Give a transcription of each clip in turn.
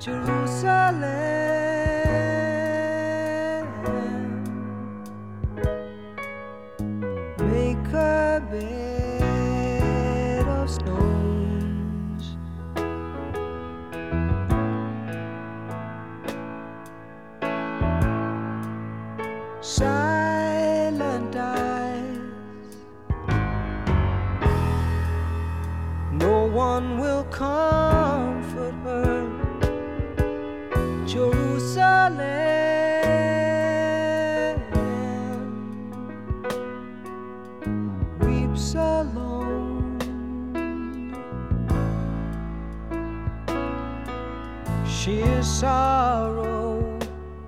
Jerusalem, make a bed of stones. Silent eyes, no one will comfort her. Jerusalem weeps alone. She is sorrow,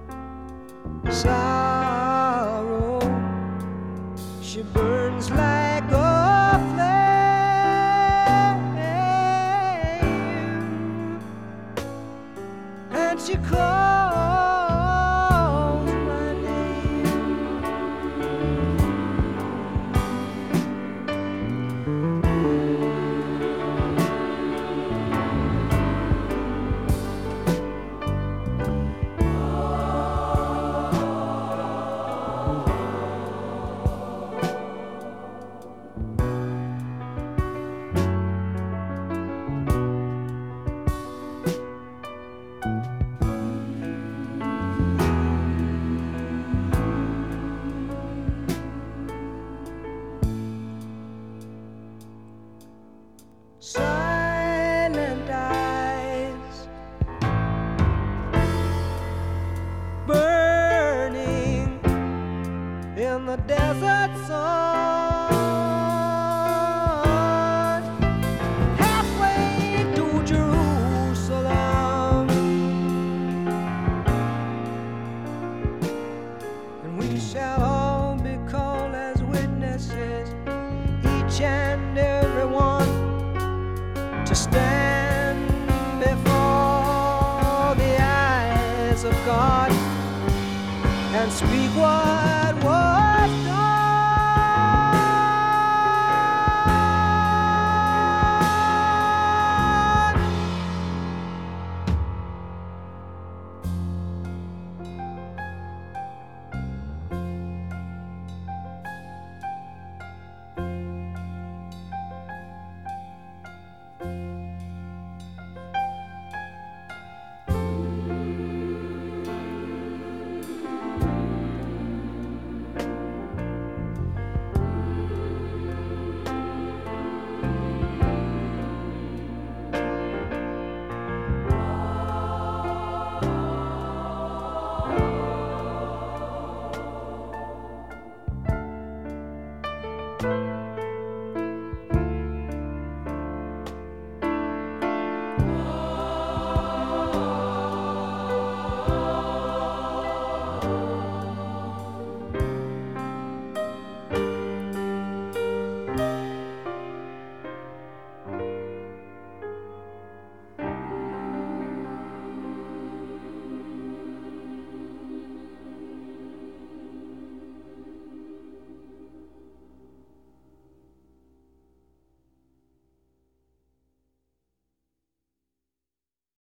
sorrow. She burns like a flame, and she calls my name. Silent eyes, burning in the desert sun, halfway to Jerusalem, and we shall all be called as witnesses, each and every one, to stand before the eyes of God and speak what